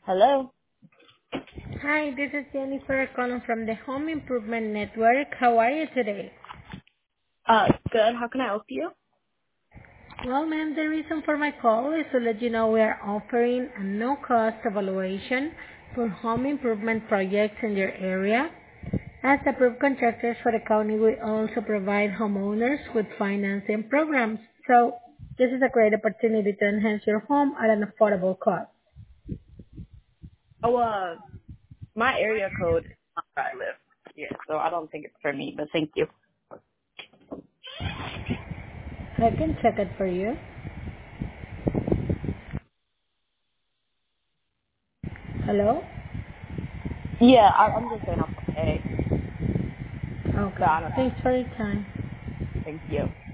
Hello. Hi, this is Jennifer calling from the Home Improvement Network. How are you today? Good. How can I help you? Well, ma'am, the reason for my call is to let you know we are offering a no-cost evaluation for home improvement projects in your area. As approved contractors for the county, we also provide homeowners with financing programs. So this is a great opportunity to enhance your home at an affordable cost. Oh, my area code is not where I live. Yeah, so I don't think it's for me, but thank you. I can check it for you. Hello? Yeah, I'm just saying I'm okay. So Okay. I don't know. Thanks for your time. Thank you.